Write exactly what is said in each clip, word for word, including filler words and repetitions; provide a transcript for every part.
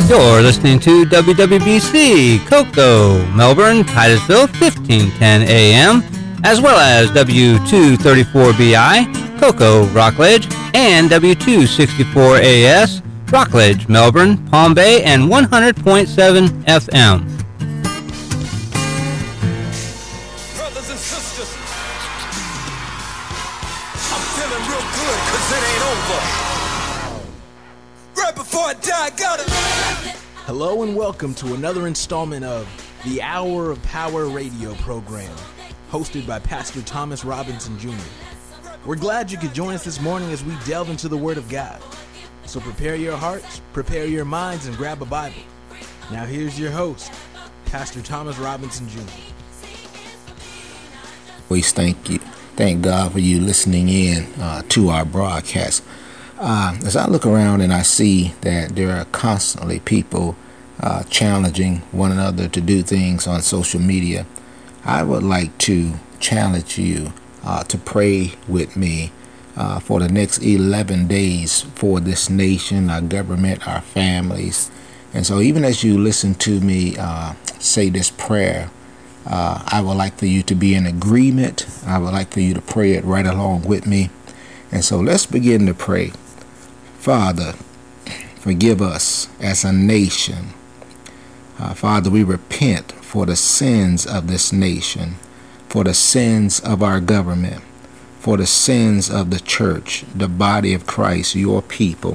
You're listening to W W B C, Cocoa, Melbourne, Titusville, fifteen ten A M, as well as W two thirty-four B I, Cocoa, Rockledge, and W two sixty-four A S, Rockledge, Melbourne, Palm Bay, and one hundred point seven F M. Brothers and sisters, I'm feeling real good because it ain't over. Right before I die, I gotta... Hello and welcome to another installment of the Hour of Power radio program, hosted by Pastor Thomas Robinson Junior We're glad you could join us this morning as we delve into the Word of God. So prepare your hearts, prepare your minds, and grab a Bible. Now here's your host, Pastor Thomas Robinson Junior We thank you. Thank God for you listening in uh, to our broadcast. Uh, as I look around and I see that there are constantly people uh, challenging one another to do things on social media, I would like to challenge you uh, to pray with me uh, for the next eleven days for this nation, our government, our families. And so even as you listen to me uh, say this prayer, uh, I would like for you to be in agreement. I would like for you to pray it right along with me. And so let's begin to pray. Father, forgive us as a nation. Uh, Father, we repent for the sins of this nation, for the sins of our government, for the sins of the church, the body of Christ, your people.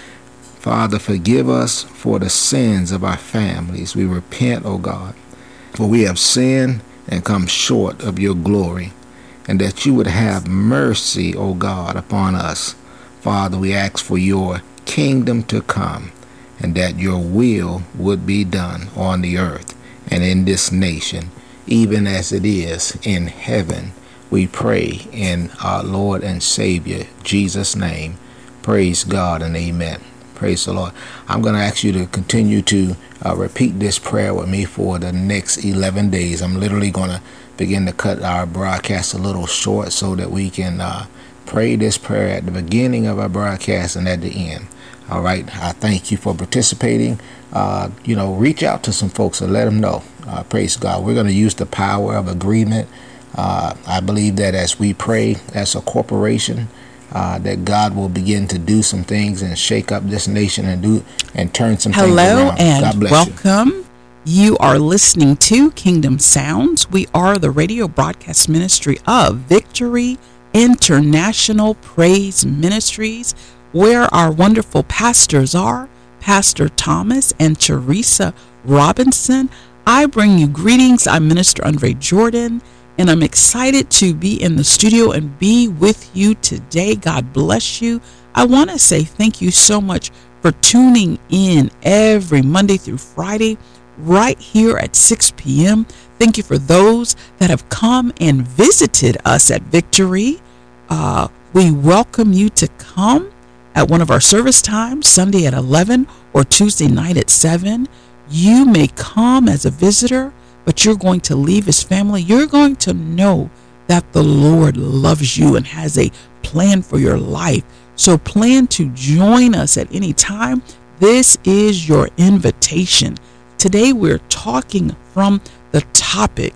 Father, forgive us for the sins of our families. We repent, O God, for we have sinned and come short of your glory, and that you would have mercy, O God, upon us. Father, we ask for your kingdom to come and that your will would be done on the earth and in this nation, even as it is in heaven. We pray in our Lord and Savior, Jesus' name. Praise God and amen. Praise the Lord. I'm going to ask you to continue to uh, repeat this prayer with me for the next eleven days. I'm literally going to begin to cut our broadcast a little short so that we can uh, pray this prayer at the beginning of our broadcast and at the end. All right. I thank you for participating. Uh, you know, reach out to some folks and let them know. Uh, praise God. We're going to use the power of agreement. Uh, I believe that as we pray as a corporation, uh, that God will begin to do some things and shake up this nation and do and turn some Hello things around. And God bless welcome. you. You are listening to Kingdom Sounds. We are the radio broadcast ministry of Victory International Praise Ministries, where our wonderful pastors are, Pastor Thomas and Teresa Robinson. I bring you greetings. I'm Minister Andre Jordan, and I'm excited to be in the studio and be with you today. God bless you. I want to say thank you so much for tuning in every Monday through Friday right here at six p.m. Thank you for those that have come and visited us at Victory. Uh, we welcome you to come at one of our service times, Sunday at eleven or Tuesday night at seven. You may come as a visitor, but you're going to leave as family. You're going to know that the Lord loves you and has a plan for your life. So plan to join us at any time. This is your invitation. Today we're talking from the topic,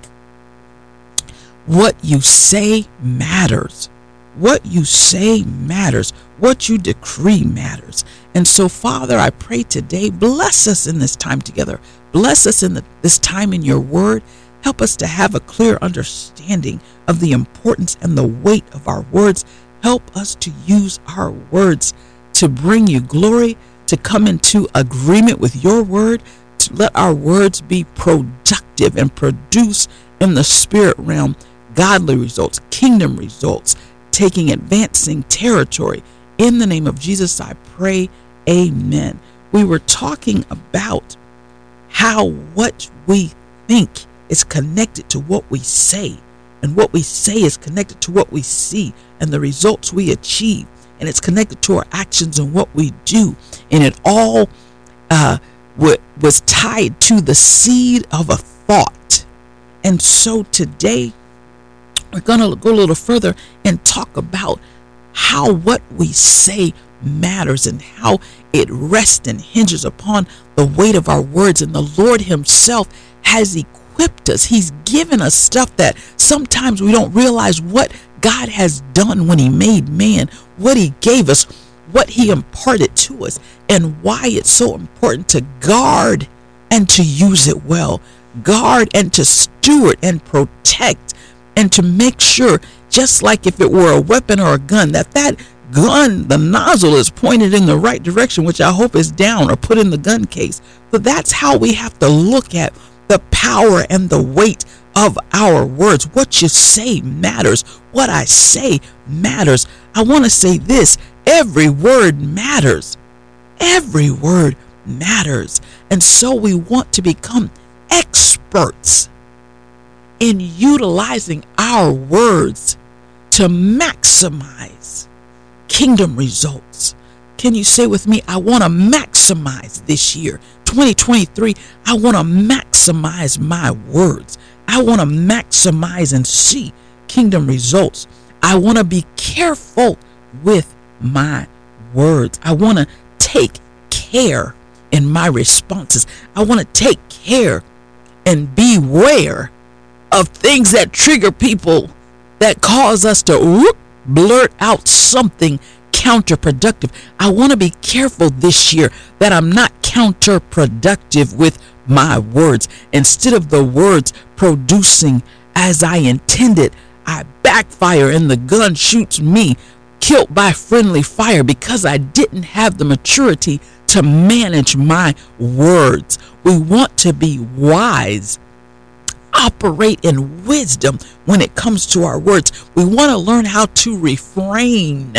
what you say matters. What you say matters. What you decree matters. And so, Father, I pray today, bless us in this time together. Bless us in the, this time in your word. Help us to have a clear understanding of the importance and the weight of our words. Help us to use our words to bring you glory, to come into agreement with your word, to let our words be productive and produce in the spirit realm godly results, kingdom results, taking advancing territory. In the name of Jesus, I pray, amen. We were talking about how what we think is connected to what we say, and what we say is connected to what we see and the results we achieve, and it's connected to our actions and what we do, and it all uh, w- was tied to the seed of a thought. And so today we're going to go a little further and talk about how what we say matters and how it rests and hinges upon the weight of our words. And the Lord himself has equipped us. He's given us stuff that sometimes we don't realize what God has done when he made man, what he gave us, what he imparted to us, and why it's so important to guard and to use it well. Guard and to steward and protect and to make sure, just like if it were a weapon or a gun, that that gun, the nozzle is pointed in the right direction, which I hope is down or put in the gun case. So that's how we have to look at the power and the weight of our words. What you say matters. What I say matters. I want to say this. Every word matters. Every word matters. And so we want to become experts in utilizing our words to maximize kingdom results. Can you say with me, I want to maximize this year, twenty twenty-three. I want to maximize my words. I want to maximize and see kingdom results. I want to be careful with my words. I want to take care in my responses. I want to take care and beware of things that trigger people, that cause us to whoop, blurt out something counterproductive. I want to be careful this year that I'm not counterproductive with my words. Instead of the words producing as I intended, I backfire and the gun shoots me, killed by friendly fire, because I didn't have the maturity to manage my words. We want to be wise, operate in wisdom when it comes to our words. We want to learn how to refrain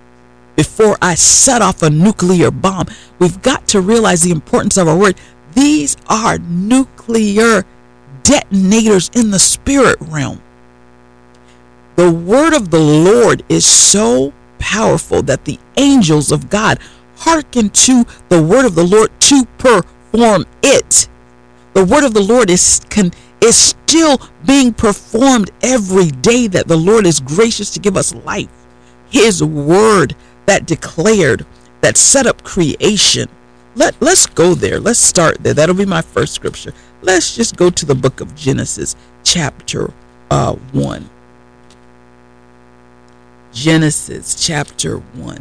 before I set off a nuclear bomb. We've got to realize the importance of our word. These are nuclear detonators in the spirit realm. The word of the Lord is so powerful that the angels of God hearken to the word of the Lord to perform it. The word of the Lord is can, is still being performed every day that the Lord is gracious to give us life. His word that declared, that set up creation. Let, let's go there. Let's start there. That'll be my first scripture. Let's just go to the book of Genesis, chapter uh, one. Genesis, chapter one.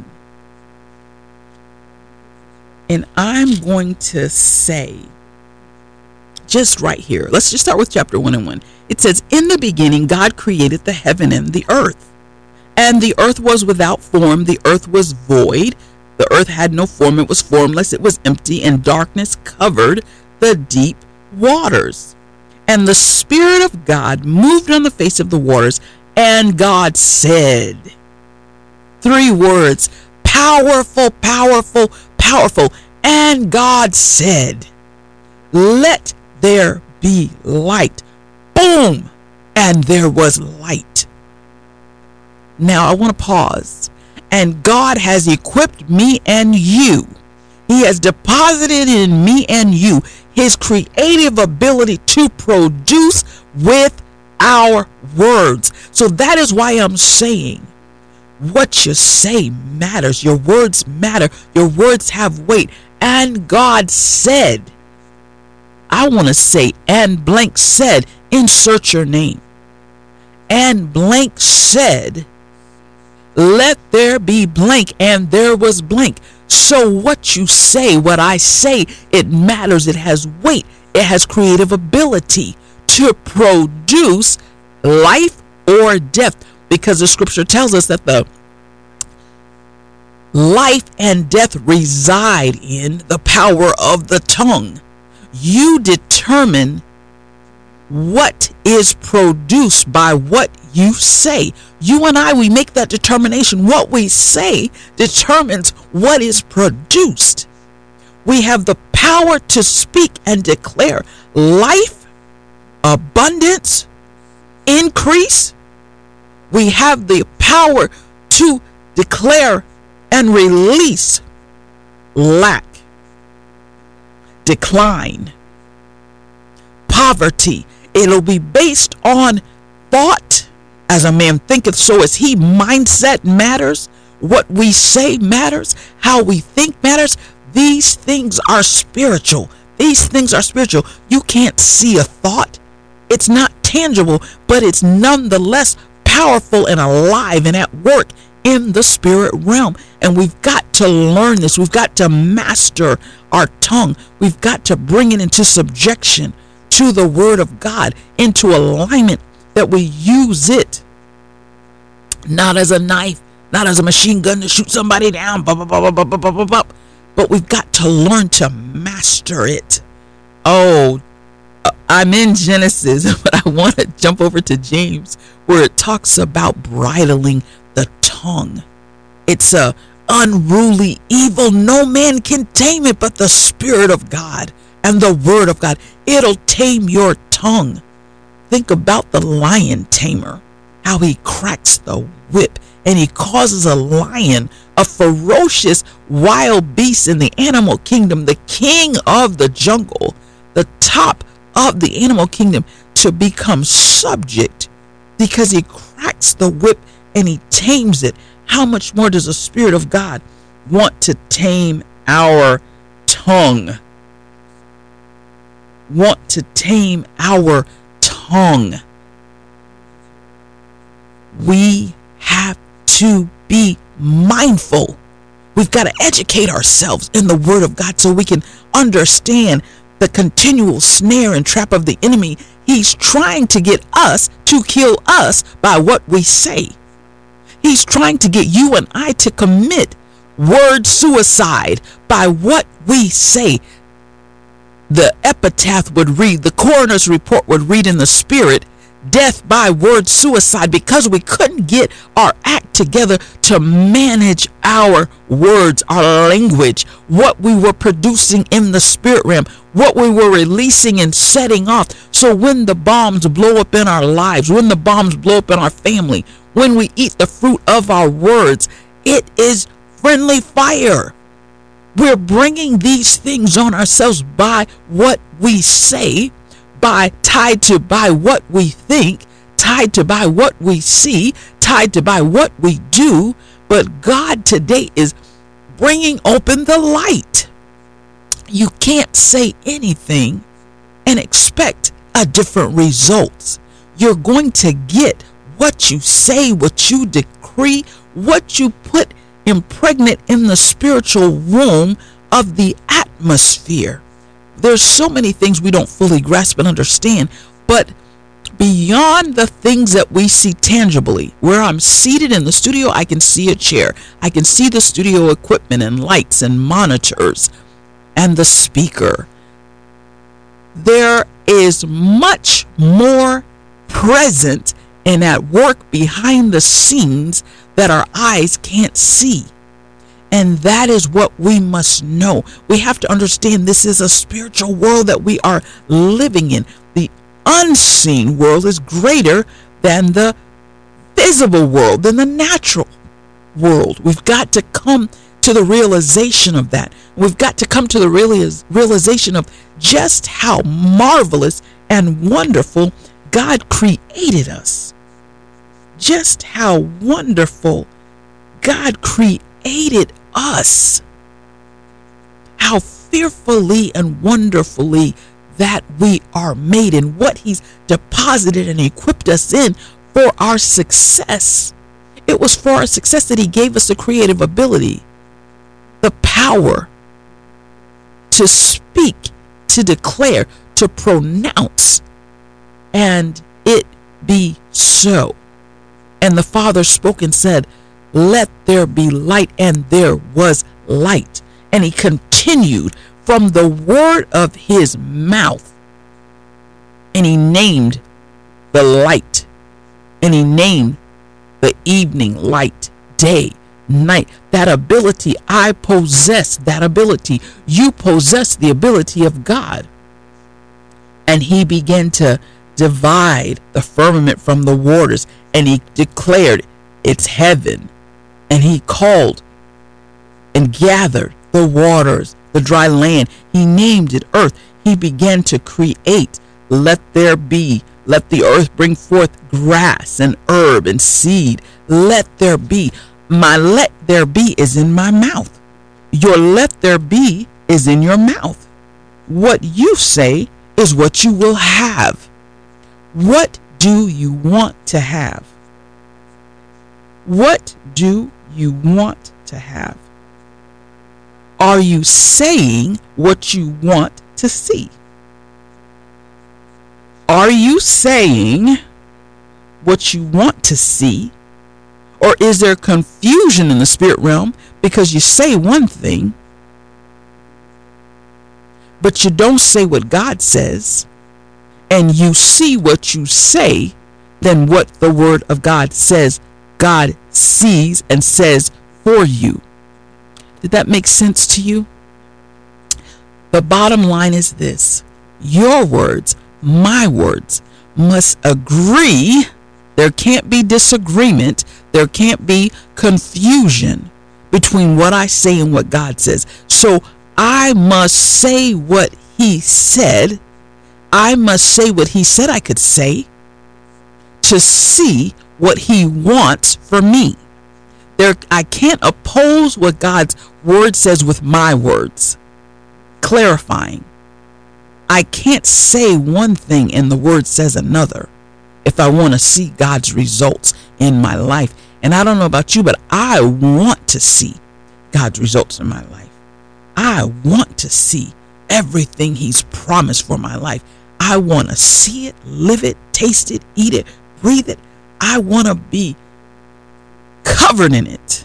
And I'm going to say, just right here, let's just start with chapter one and one. It says, in the beginning, God created the heaven and the earth. And the earth was without form. The earth was void. The earth had no form. It was formless. It was empty. And darkness covered the deep waters. And the Spirit of God moved on the face of the waters. And God said, three words, powerful, powerful, powerful. And God said, let there be light. Boom. And there was light. Now I want to pause. And God has equipped me and you. He has deposited in me and you his creative ability to produce with our words. So that is why I'm saying what you say matters. Your words matter. Your words have weight. And God said, I want to say, and blank said, insert your name. And blank said, let there be blank, and there was blank. So what you say, what I say, it matters. It has weight. It has creative ability to produce life or death, because the scripture tells us that the life and death reside in the power of the tongue. You determine what is produced by what you say. You and I, we make that determination. What we say determines what is produced. We have the power to speak and declare life, abundance, increase. We have the power to declare and release lack, decline, poverty. It'll be based on thought. As a man thinketh, so is he. Mindset matters. What we say matters. How we think matters. These things are spiritual. These things are spiritual. You can't see a thought. It's not tangible, but it's nonetheless powerful and alive and at work in the spirit realm. And we've got to learn this. We've got to master our tongue. We've got to bring it into subjection to the word of God, into alignment, that we use it not as a knife, not as a machine gun to shoot somebody down, blah, blah, blah, blah, blah, blah, blah, blah. But we've got to learn to master it. Oh, I'm in Genesis, but I want to jump over to James, where it talks about bridling the tongue. It's a unruly evil. No man can tame it but the Spirit of God and the Word of God. It'll tame your tongue. Think about the lion tamer, how he cracks the whip and he causes a lion, a ferocious wild beast in the animal kingdom, the king of the jungle, the top of the animal kingdom, to become subject because he cracks the whip and he tames it. How much more does the Spirit of God want to tame our tongue? Want to tame our tongue. We have to be mindful. We've got to educate ourselves in the Word of God so we can understand the continual snare and trap of the enemy. He's trying to get us to kill us by what we say. He's trying to get you and I to commit word suicide by what we say. The epitaph would read, the coroner's report would read in the spirit, death by word suicide, because we couldn't get our act together to manage our words, our language, what we were producing in the spirit realm, what we were releasing and setting off. So when the bombs blow up in our lives, when the bombs blow up in our family, when we eat the fruit of our words, it is friendly fire. We're bringing these things on ourselves by what we say, by tied to by what we think, tied to by what we see, tied to by what we do. But God today is bringing open the light. You can't say anything and expect a different results. You're going to get what you say, what you decree, what you put impregnate in the spiritual womb of the atmosphere. There's so many things we don't fully grasp and understand, but beyond the things that we see tangibly, where I'm seated in the studio, I can see a chair. I can see the studio equipment and lights and monitors and the speaker. There is much more present and at work behind the scenes that our eyes can't see. And that is what we must know. We have to understand this is a spiritual world that we are living in. The unseen world is greater than the visible world, than the natural world. We've got to come to the realization of that. We've got to come to the realiz- realization of just how marvelous and wonderful God created us. Just how wonderful God created us. How fearfully and wonderfully that we are made, and what He's deposited and equipped us in for our success. It was for our success that He gave us the creative ability, the power to speak, to declare, to pronounce, and it be so. And the Father spoke and said, let there be light, and there was light. And He continued from the word of His mouth, and He named the light, and He named the evening light, day, night. That ability, I possess that ability. You possess the ability of God. And He began to divide the firmament from the waters, and He declared it's heaven. And He called and gathered the waters, the dry land. He named it earth. He began to create. Let there be. Let the earth bring forth grass and herb and seed. Let there be. My let there be is in my mouth. Your let there be is in your mouth. What you say is what you will have. What do you want to have? What do you want to have? Are you saying what you want to see? Are you saying what you want to see? Or is there confusion in the spirit realm because you say one thing, but you don't say what God says, and you see what you say than what the word of God says God sees and says for you? Did that make sense to you? The bottom line is this: your words, my words, must agree. There can't be disagreement. There can't be confusion between what I say and what God says. So I must say what he said. I must say what he said I could say to see what he wants for me. There, I can't oppose what God's word says with my words. Clarifying. I can't say one thing and the word says another if I want to see God's results in my life. And I don't know about you, but I want to see God's results in my life. I want to see everything he's promised for my life. I want to see it, live it, taste it, eat it, breathe it. I want to be covered in it.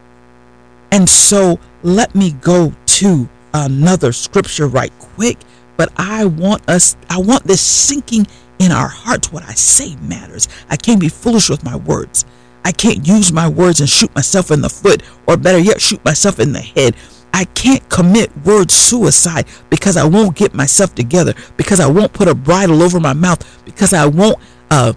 And so let me go to another scripture right quick. But I want us, I want this sinking in our hearts. What I say matters. I can't be foolish with my words. I can't use my words and shoot myself in the foot, or better yet, shoot myself in the head. I can't commit word suicide because I won't get myself together, because I won't put a bridle over my mouth, because I won't uh,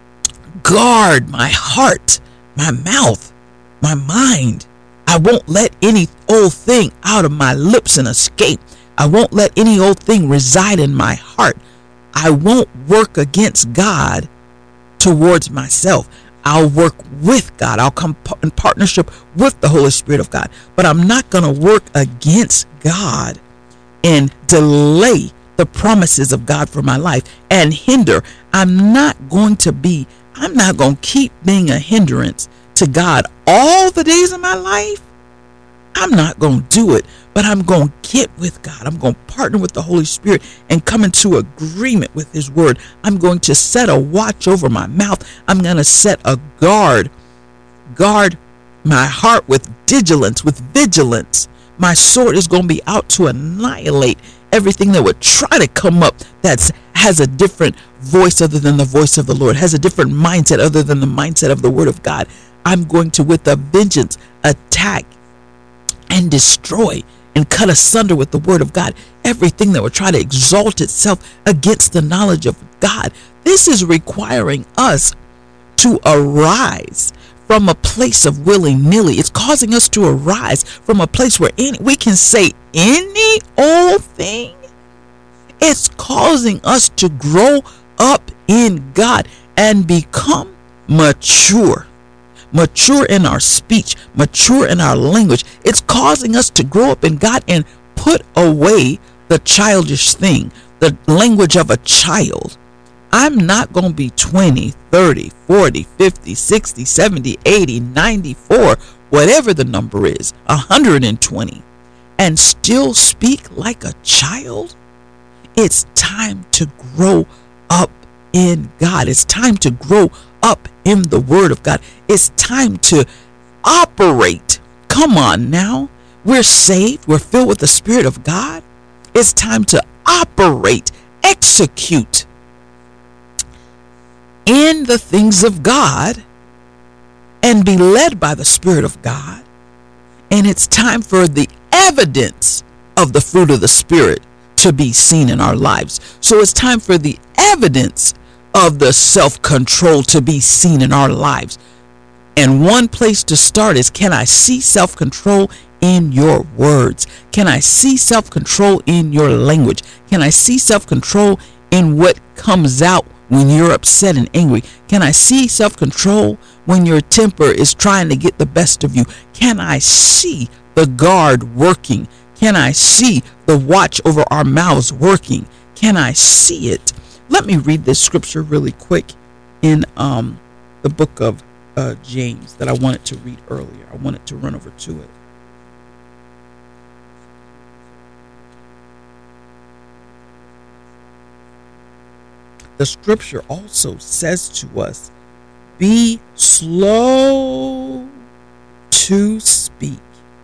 guard my heart, my mouth, my mind. I won't let any old thing out of my lips and escape. I won't let any old thing reside in my heart. I won't work against God towards myself. I'll work with God. I'll come in partnership with the Holy Spirit of God. But I'm not going to work against God and delay the promises of God for my life and hinder. I'm not going to be, I'm not going to keep being a hindrance to God all the days of my life. I'm not going to do it, but I'm going to get with God. I'm going to partner with the Holy Spirit and come into agreement with his word. I'm going to set a watch over my mouth. I'm going to set a guard, guard my heart with vigilance, with vigilance. My sword is going to be out to annihilate everything that would try to come up that has a different voice other than the voice of the Lord, has a different mindset other than the mindset of the word of God. I'm going to, with a vengeance, attack and destroy and cut asunder with the word of God everything that would try to exalt itself against the knowledge of God. This is requiring us to arise from a place of willy-nilly. It's causing us to arise from a place where any, we can say any old thing. It's causing us to grow up in God and become mature. Mature in our speech, mature in our language. It's causing us to grow up in God and put away the childish thing, the language of a child. I'm not going to be twenty, thirty, forty, fifty, sixty, seventy, eighty, ninety-four, whatever the number is, one hundred twenty, and still speak like a child. It's time to grow up in God. It's time to grow up in the word of God. It's time to operate. Come on now. We're saved. We're filled with the Spirit of God. It's time to operate, execute in the things of God and be led by the Spirit of God. And it's time for the evidence of the fruit of the Spirit to be seen in our lives. So it's time for the evidence of the self-control to be seen in our lives. And one place to start is, can I see self-control in your words? Can I see self-control in your language? Can I see self-control in what comes out when you're upset and angry? Can I see self-control when your temper is trying to get the best of you? Can I see the guard working? Can I see the watch over our mouths working? Can I see it? Let me read this scripture really quick in um, the book of uh, James that I wanted to read earlier. I wanted to run over to it. The scripture also says to us, be slow to speak,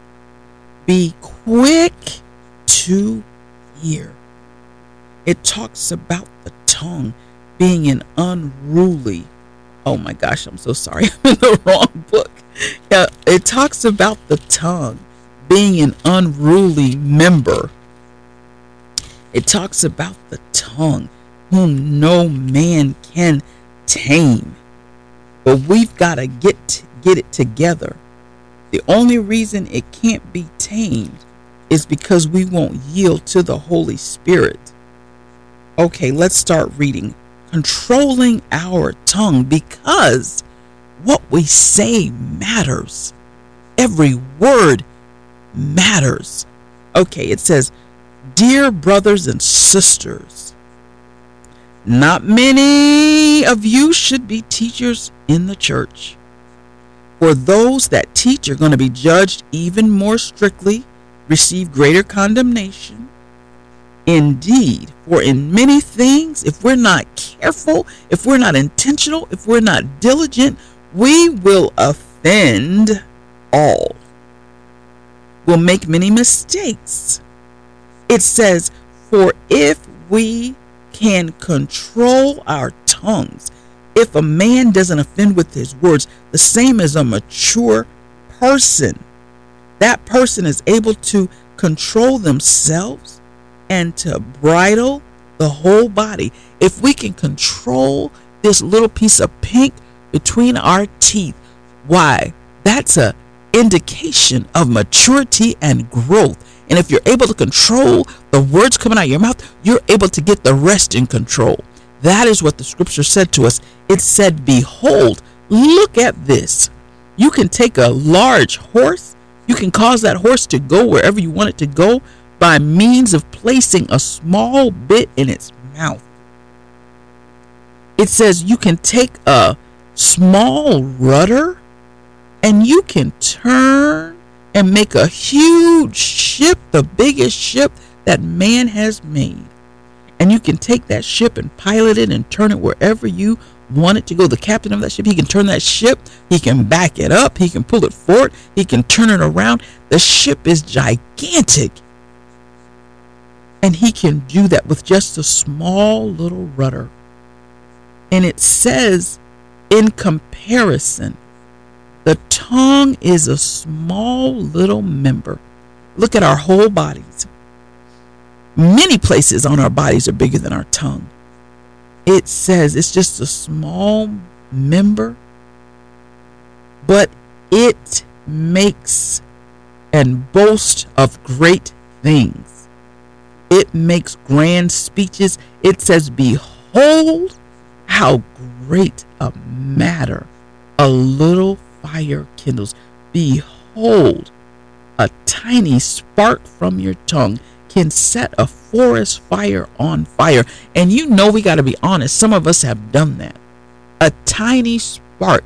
be quick to hear. It talks about the tongue being an unruly, oh my gosh, I'm so sorry, I'm in the wrong book. Yeah, it talks about the tongue being an unruly member. It talks about the tongue whom no man can tame. But we've got to get get it together. The only reason it can't be tamed is because we won't yield to the Holy Spirit. Okay, let's start reading. Controlling our tongue, because what we say matters. Every word matters. Okay, it says, dear brothers and sisters, not many of you should be teachers in the church. For those that teach are going to be judged even more strictly, receive greater condemnation. Indeed, for in many things, if we're not careful, if we're not intentional, if we're not diligent, we will offend all. We'll make many mistakes. It says, for if we can control our tongues, if a man doesn't offend with his words, the same as a mature person, that person is able to control themselves and to bridle the whole body. If we can control this little piece of pink between our teeth, why? That's a indication of maturity and growth. And if you're able to control the words coming out of your mouth, you're able to get the rest in control. That is what the scripture said to us. It said, behold, look at this. You can take a large horse. You can cause that horse to go wherever you want it to go by means of placing a small bit in its mouth. It says you can take a small rudder and you can turn and make a huge ship, the biggest ship that man has made. And you can take that ship and pilot it and turn it wherever you want it to go. The captain of that ship, he can turn that ship, he can back it up, he can pull it forward, he can turn it around. The ship is gigantic. And he can do that with just a small little rudder. And it says, in comparison, the tongue is a small little member. Look at our whole bodies. Many places on our bodies are bigger than our tongue. It says it's just a small member, but it makes and boasts of great things. It makes grand speeches. It says, behold, how great a matter a little fire kindles. Behold, a tiny spark from your tongue can set a forest fire on fire. And you know, we got to be honest, some of us have done that. A tiny spark.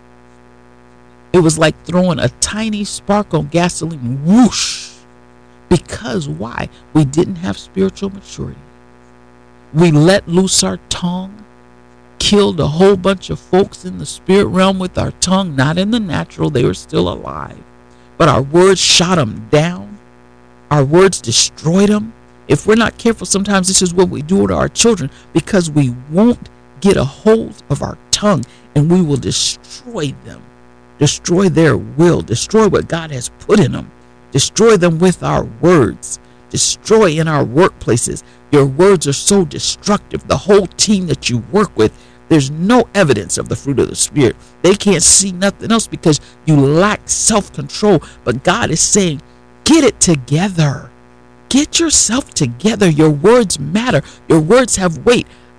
It was like throwing a tiny spark on gasoline. Whoosh. Because why? We didn't have spiritual maturity. We let loose our tongue, killed a whole bunch of folks in the spirit realm with our tongue, not in the natural. They were still alive. But our words shot them down. Our words destroyed them. If we're not careful, sometimes this is what we do to our children, because we won't get a hold of our tongue and we will destroy them, destroy their will, destroy what God has put in them, destroy them with our words, destroy in our workplaces. Your words are so destructive. The whole team that you work with, there's no evidence of the fruit of the Spirit. They can't see nothing else because you lack self-control. But God is saying, get it together. Get yourself together. Your words matter. Your words have weight.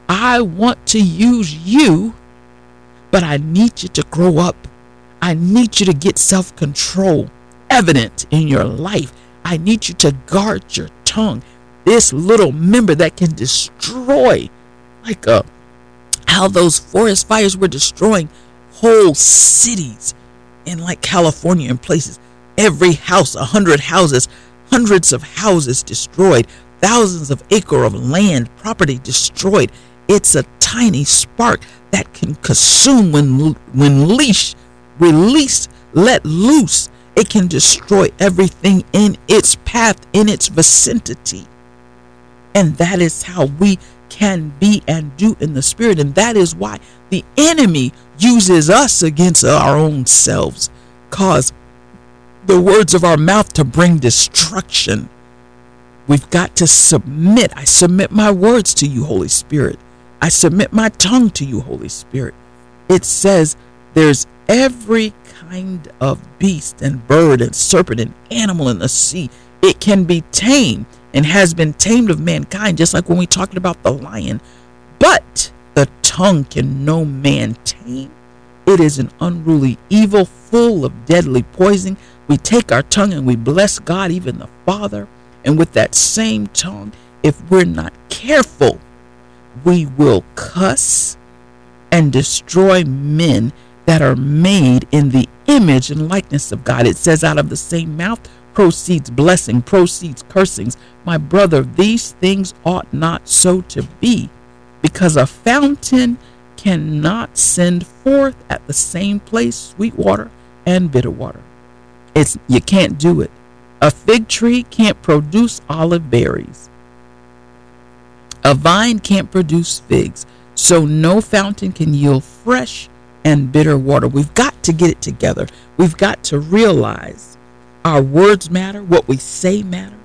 I want to use you, but I need you to grow up. I need you to get self-control evident in your life. I need you to guard your tongue. This little member that can destroy, like uh, how those forest fires were destroying whole cities in like California and places. Every house, a hundred houses, hundreds of houses destroyed, thousands of acre of land, property destroyed. It's a tiny spark that can consume when when leash, released, let loose. It can destroy everything in its path, in its vicinity. And that is how we can be and do in the spirit. And that is why the enemy uses us against our own selves, cause the words of our mouth to bring destruction. We've got to submit. I submit my words to you, Holy Spirit. I submit my tongue to you, Holy Spirit. It says there's every kind of beast and bird and serpent and animal in the sea. It can be tamed and has been tamed of mankind, just like when we talked about the lion. But the tongue can no man tame. It is an unruly evil full of deadly poison. We take our tongue and we bless God, even the Father. And with that same tongue, if we're not careful, we will cuss and destroy men that are made in the image and likeness of God. It says out of the same mouth proceeds blessing, proceeds cursings. My brother, these things ought not so to be, because a fountain cannot send forth at the same place sweet water and bitter water. It's you can't do it. A fig tree can't produce olive berries. A vine can't produce figs. So no fountain can yield fresh and bitter water. We've got to get it together. We've got to realize our words matter. What we say matters.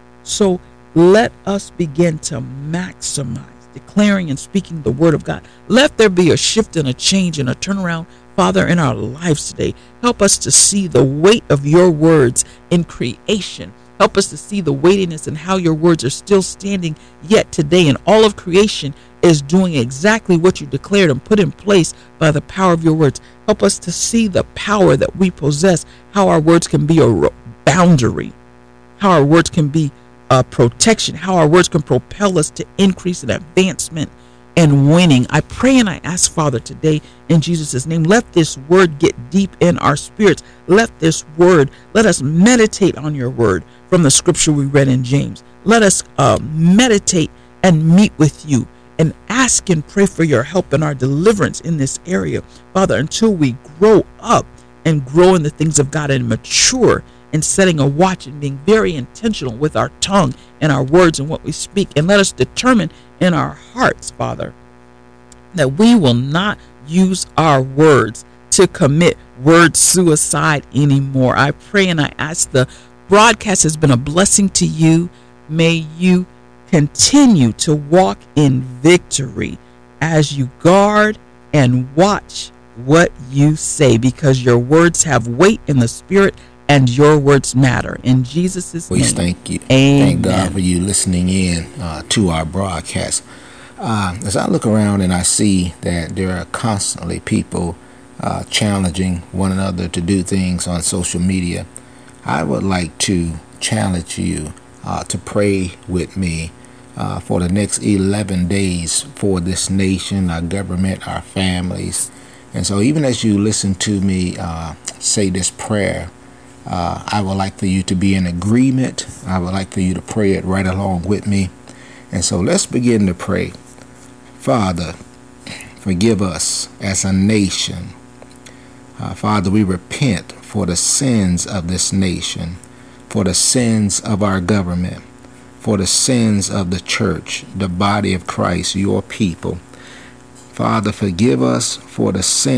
So let us begin to maximize declaring and speaking the word of God. Let there be a shift and a change and a turnaround, Father, in our lives today. Help us to see the weight of your words in creation. Help us to see the weightiness and how your words are still standing yet today. And all of creation is doing exactly what you declared and put in place by the power of your words. Help us to see the power that we possess, how our words can be a boundary, how our words can be a protection, how our words can propel us to increase and advancement and winning. I pray and I ask, Father, today in Jesus' name, let this word get deep in our spirits. Let this word, let us meditate on your word from the scripture we read in James. Let us uh, meditate and meet with you and ask and pray for your help in our deliverance in this area, Father, until we grow up and grow in the things of God and mature in setting a watch and being very intentional with our tongue and our words and what we speak. And let us determine in our hearts, Father, that we will not use our words to commit word suicide anymore. I pray and I ask, the broadcast has been a blessing to you. May you continue to walk in victory as you guard and watch what you say, because your words have weight in the spirit and your words matter. In Jesus' name, we thank you. Amen. Thank God for you listening in uh, to our broadcast. Uh, as I look around and I see that there are constantly people uh, challenging one another to do things on social media, I would like to challenge you uh, to pray with me uh, for the next eleven days for this nation, our government, our families. And so even as you listen to me uh, say this prayer, Uh, I would like for you to be in agreement. I would like for you to pray it right along with me. And so let's begin to pray. Father, forgive us as a nation. Uh, Father, we repent for the sins of this nation, for the sins of our government, for the sins of the church, the body of Christ, your people. Father, forgive us for the sins